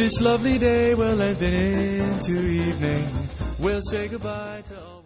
This lovely day will lengthen into evening. We'll say goodbye to all.